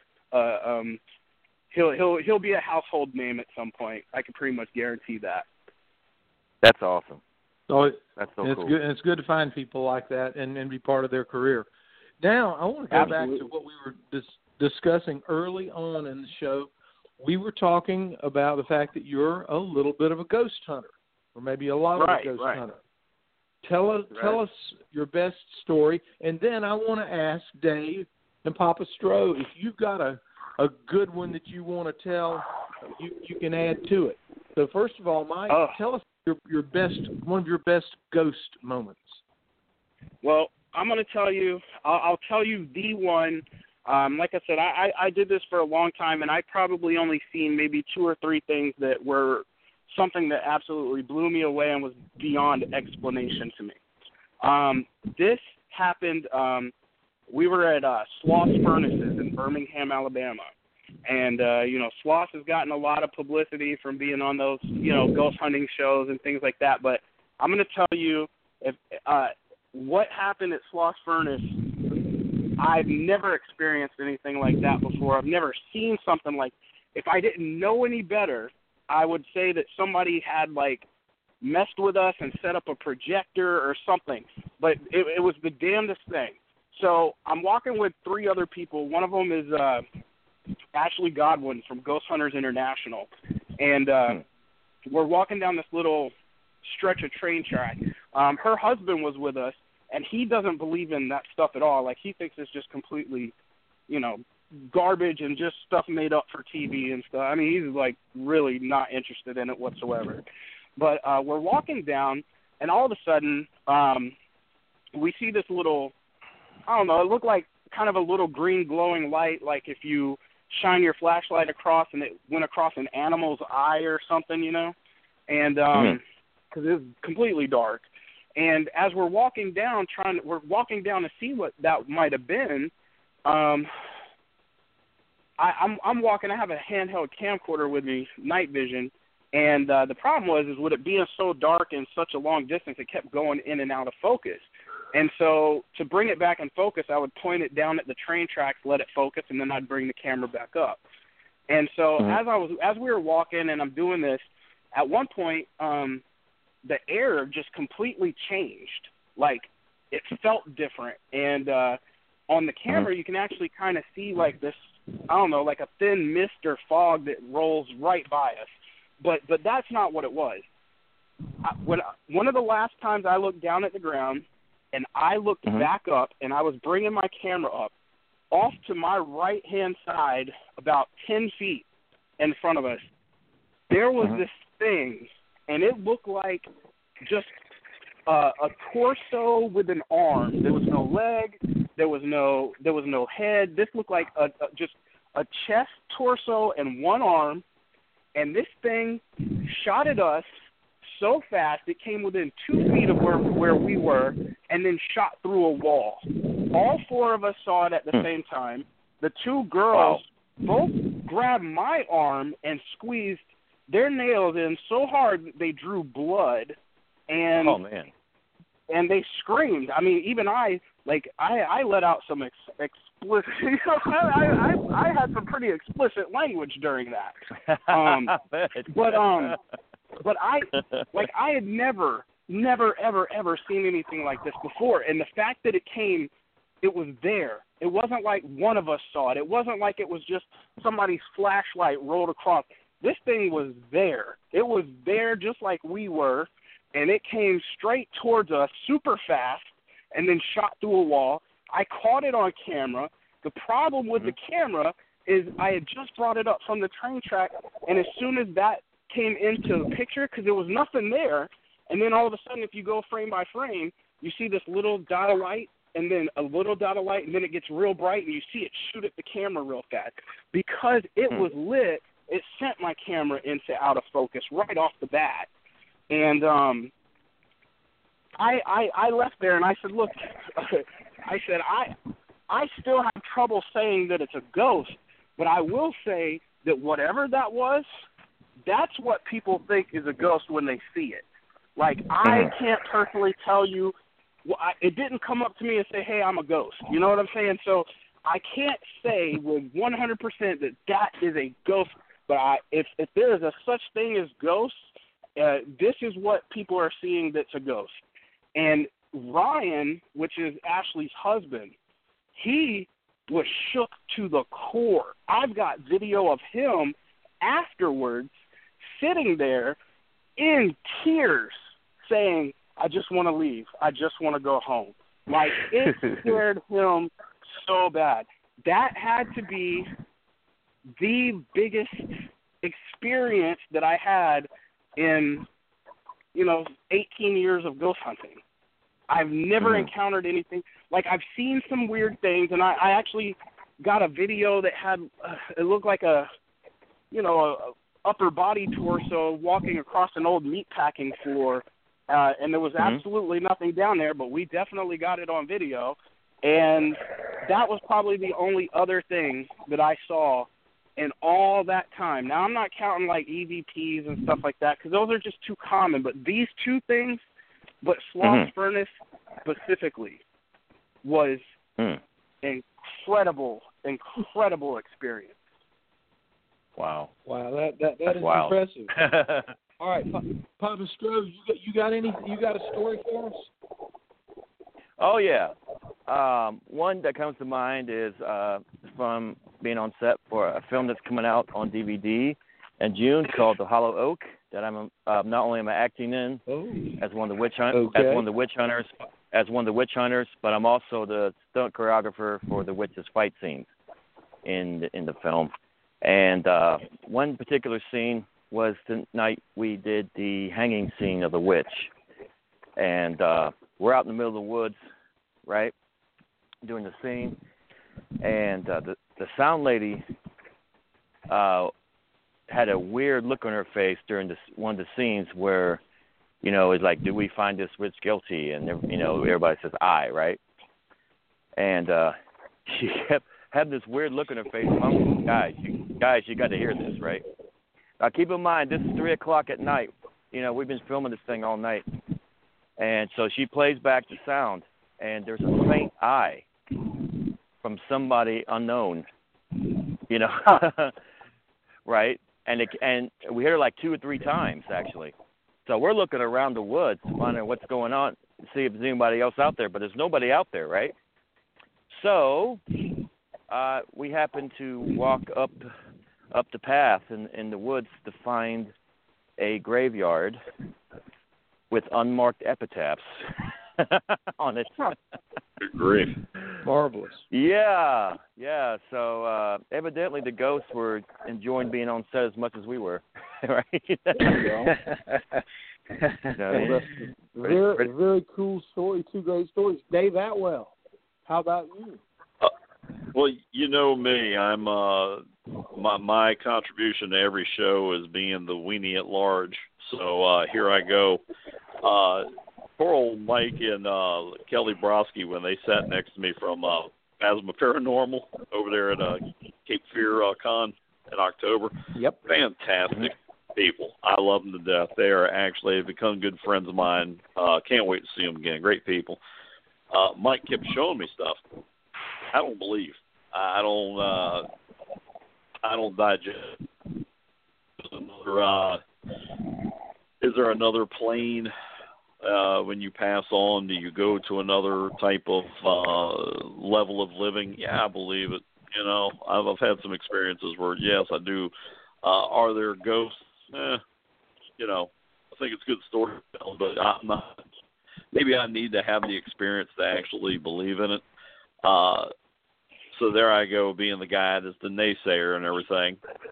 he'll be a household name at some point. I can pretty much guarantee that. That's awesome. So that's so it's cool. good. It's good to find people like that and be part of their career. Now, I want to go back to what we were discussing early on in the show. We were talking about the fact that you're a little bit of a ghost hunter, or maybe a lot of a ghost hunter. Tell us your best story, and then I want to ask Dave and Papa Stro if you've got a good one that you want to tell. You can add to it. So first of all, Mike, tell us your best, one of your best ghost moments. Well, I'm going to tell you. I'll tell you the one. Like I said, I did this for a long time, and I probably only seen maybe 2 or 3 things that were something that absolutely blew me away and was beyond explanation to me. This happened. We were at Sloss Furnaces in Birmingham, Alabama. And, Sloss has gotten a lot of publicity from being on those, ghost hunting shows and things like that. But I'm going to tell you what happened at Sloss Furnace. I've never experienced anything like that before. I've never seen something like. If I didn't know any better, I would say that somebody had, messed with us and set up a projector or something. But it was the damnedest thing. So I'm walking with 3 other people. One of them is Ashley Godwin from Ghost Hunters International. And we're walking down this little stretch of train track. Her husband was with us, and he doesn't believe in that stuff at all. He thinks it's just completely, garbage and just stuff made up for TV and stuff. I mean, he's, really not interested in it whatsoever. But we're walking down, and all of a sudden we see this little, I don't know, it looked like kind of a little green glowing light, like if you shine your flashlight across and it went across an animal's eye or something, and because it was completely dark. And as we're walking down, we're walking down to see what that might have been. I'm walking. I have a handheld camcorder with me, night vision, and the problem was with it being so dark and such a long distance, it kept going in and out of focus. And so to bring it back in focus, I would point it down at the train tracks, let it focus, and then I'd bring the camera back up. And so as we were walking and I'm doing this, at one point the air just completely changed. It felt different. And on the camera, you can actually kind of see this, I don't know, like a thin mist or fog that rolls right by us. But that's not what it was. One of the last times I looked down at the ground, and I looked back up, and I was bringing my camera up, off to my right-hand side, about 10 feet in front of us, there was this thing, and it looked like just a torso with an arm. There was no leg. There was no head. This looked like just a chest, torso, and one arm, and this thing shot at us so fast it came within 2 feet of where we were and then shot through a wall. All 4 of us saw it at the same time. The 2 girls both grabbed my arm and squeezed their nails in so hard that they drew blood. And and they screamed. I mean, even I let out some explicit. I had some pretty explicit language during that. But I had never, ever seen anything like this before. And the fact that it came, it was there. It wasn't like one of us saw it. It wasn't like it was just somebody's flashlight rolled across. This thing was there. It was there just like we were, and it came straight towards us super fast and then shot through a wall, I caught it on camera. The problem with the camera is I had just brought it up from the train track, and as soon as that came into the picture, because there was nothing there, and then all of a sudden if you go frame by frame, you see this little dot of light, and then a little dot of light, and then it gets real bright, and you see it shoot at the camera real fast. Because it was lit, it sent my camera into out of focus right off the bat. And I left there, and I said, look, I said, I still have trouble saying that it's a ghost, but I will say that whatever that was, that's what people think is a ghost when they see it. Like, I can't personally tell you. Well, it didn't come up to me and say, hey, I'm a ghost. You know what I'm saying? So I can't say with 100% that is a ghost. But if there is a such thing as ghosts, this is what people are seeing that's a ghost. And Ryan, which is Ashley's husband, he was shook to the core. I've got video of him afterwards sitting there in tears saying, I just want to leave. I just want to go home. Like, it scared him so bad. That had to be the biggest experience that I had in, 18 years of ghost hunting. I've never encountered anything. Like, I've seen some weird things, and I actually got a video that had, it looked like a upper body torso walking across an old meatpacking floor. And there was absolutely nothing down there, but we definitely got it on video. And that was probably the only other thing that I saw in all that time. Now, I'm not counting, like, EVPs and stuff like that, because those are just too common. But these two things, but Sloth's Furnace specifically, was incredible experience. Wow. Wow, that is wild. Impressive. All right, Papa Stroh, you got a story for us? Oh yeah. One that comes to mind is from being on set for a film that's coming out on DVD in June called The Hollow Oak, that I'm not only am I acting in as one of the witch hunters, but I'm also the stunt choreographer for the witches fight scenes in the film. And one particular scene was the night we did the hanging scene of the witch. And we're out in the middle of the woods, right, doing the scene. And the sound lady had a weird look on her face during one of the scenes where, it's like, do we find this witch guilty? And, everybody says, aye, right? And she kept having this weird look on her face. Guys, you got to hear this, right? Now, keep in mind, this is 3 o'clock at night. We've been filming this thing all night. And so she plays back the sound, and there's a faint aye from somebody unknown, right? And we hear it like 2 or 3 times, actually. So we're looking around the woods, wondering what's going on, to see if there's anybody else out there, but there's nobody out there, right? So we happen to walk up the path in the woods to find a graveyard with unmarked epitaphs on it. Good grief. Marvelous. Yeah. So evidently the ghosts were enjoying being on set as much as we were, right? Very, very cool story. 2 great stories. Dave Atwell, how about you? Well, you know me. I'm my contribution to every show is being the weenie at large. So here I go. Poor old Mike and Kelly Broski, when they sat next to me from Phasma Paranormal over there at Cape Fear Con in October. Yep. Fantastic people. I love them to death. They are actually become good friends of mine. Can't wait to see them again. Great people. Mike kept showing me stuff. I don't believe. I don't digest. Is there another plane when you pass on? Do you go to another type of level of living? Yeah, I believe it. I've had some experiences where, yes, I do. Are there ghosts? I think it's good storytelling, but I'm not. Maybe I need to have the experience to actually believe in it. So there I go, being the guy that's the naysayer and everything.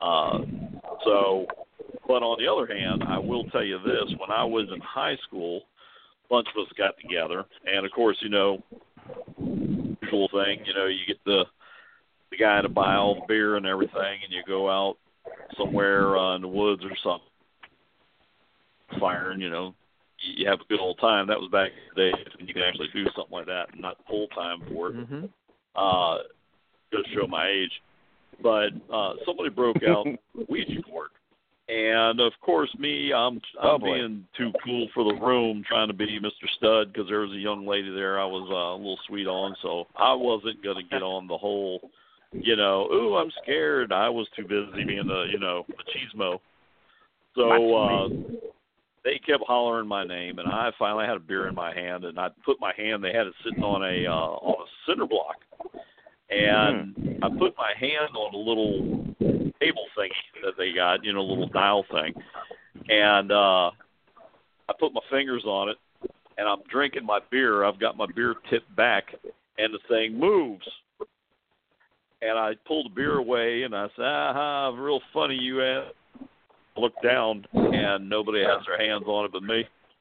But on the other hand, I will tell you this: when I was in high school, a bunch of us got together, and of course, usual thing, you get the guy to buy all the beer and everything, and you go out somewhere in the woods or something, fire, and you have a good old time. That was back in the days when you could actually do something like that, and not full time for it. Mm-hmm. Just show my age. But somebody broke out Ouija board. And, of course, me, I'm being too cool for the room, trying to be Mr. Stud, because there was a young lady there I was a little sweet on, so I wasn't going to get on the whole, ooh, I'm scared. I was too busy being the machismo. So they kept hollering my name, and I finally had a beer in my hand, and I put my hand, they had it sitting on a cinder block. And I put my hand on a little table thing that they got, a little dial thing. And I put my fingers on it, and I'm drinking my beer. I've got my beer tipped back, and the thing moves. And I pulled the beer away, and I said, real funny you have. I look down, and nobody has their hands on it but me.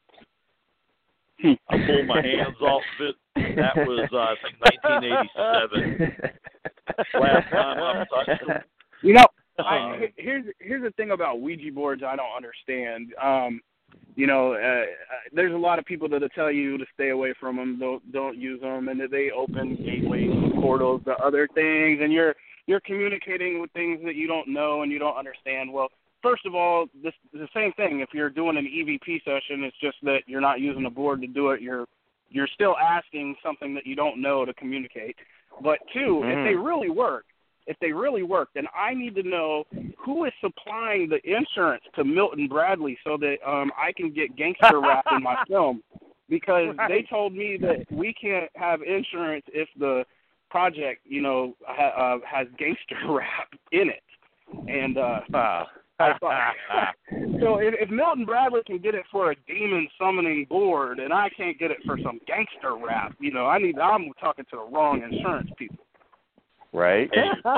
I pulled my hands off of it. That was, I think, 1987. Last time I touched it. Here's the thing about Ouija boards I don't understand. There's a lot of people that'll tell you to stay away from them, don't use them, and that they open gateways and portals to other things, and you're communicating with things that you don't know and you don't understand. Well, first of all, this is the same thing. If you're doing an EVP session, it's just that you're not using a board to do it. You're still asking something that you don't know to communicate. But two, if they really work, then I need to know who is supplying the insurance to Milton Bradley so that I can get gangster rap in my film, because they told me that we can't have insurance if the project, has gangster rap in it. And I thought, so if Milton Bradley can get it for a demon summoning board, and I can't get it for some gangster rap, I'm talking to the wrong insurance people. Right.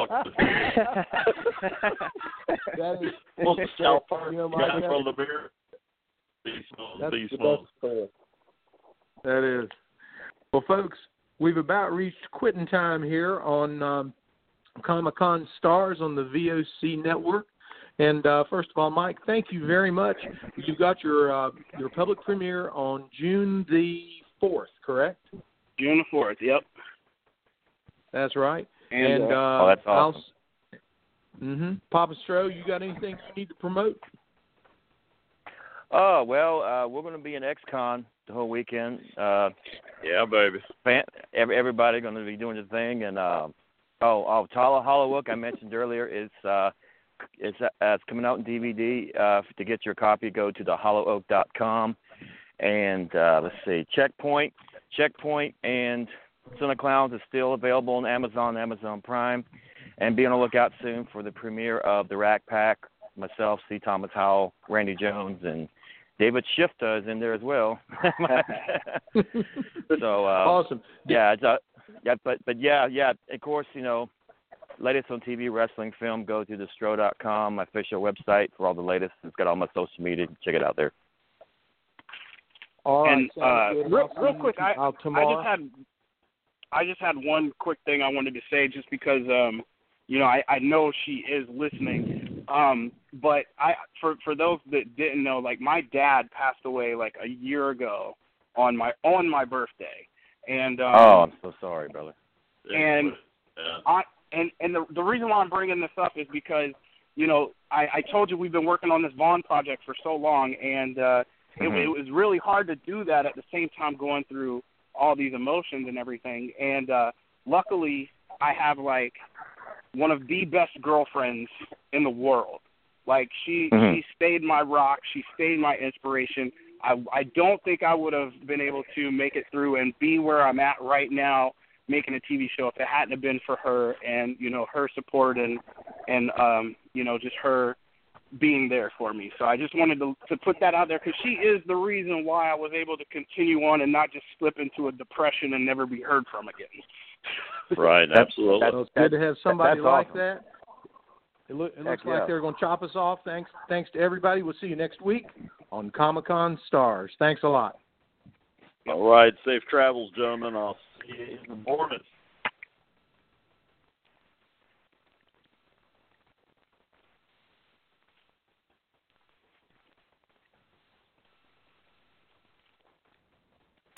That is, South Park, from the beer. That's the best part. That is. Well, folks, we've about reached quitting time here on Comic-Con Stars on the VOC network. And first of all, Mike, thank you very much. You've got your public premiere on June the 4th, correct? June the 4th, yep. That's right. And that's awesome. Papa Stro, you got anything you need to promote? Oh, well, we're going to be in XCon the whole weekend. Yeah, baby. Everybody going to be doing the thing. And, Hollowook, I mentioned earlier, it's coming out in DVD. To get your copy, go to thehollooak.com. And let's see, Checkpoint, and Son of Clowns is still available on Amazon Prime. And be on the lookout soon for the premiere of the Rack Pack. Myself, C. Thomas Howell, Randy Jones, and David Shifta is in there as well. So awesome. Yeah, but of course, latest on TV, wrestling, film, go to thestro.com, my official website for all the latest. It's got all my social media. Check it out there. All right. And real quick, I just had one quick thing I wanted to say, just because I know she is listening. But for those that didn't know, like, my dad passed away like a year ago on my birthday. And I'm so sorry, brother. And the reason why I'm bringing this up is because, I told you we've been working on this Vaughn project for so long, and it was really hard to do that at the same time going through all these emotions and everything. And luckily, I have, like, one of the best girlfriends in the world. Like, she stayed my rock. She stayed my inspiration. I don't think I would have been able to make it through and be where I'm at right now making a TV show if it hadn't have been for her and, her support and just her being there for me. So I just wanted to put that out there, because she is the reason why I was able to continue on and not just slip into a depression and never be heard from again. Right, absolutely. So it's good to have somebody like awesome. that. It looks like they're going to chop us off. Thanks to everybody. We'll see you next week on Comic-Con Stars. Thanks a lot. All right. Safe travels, gentlemen. I'll see you in the morning.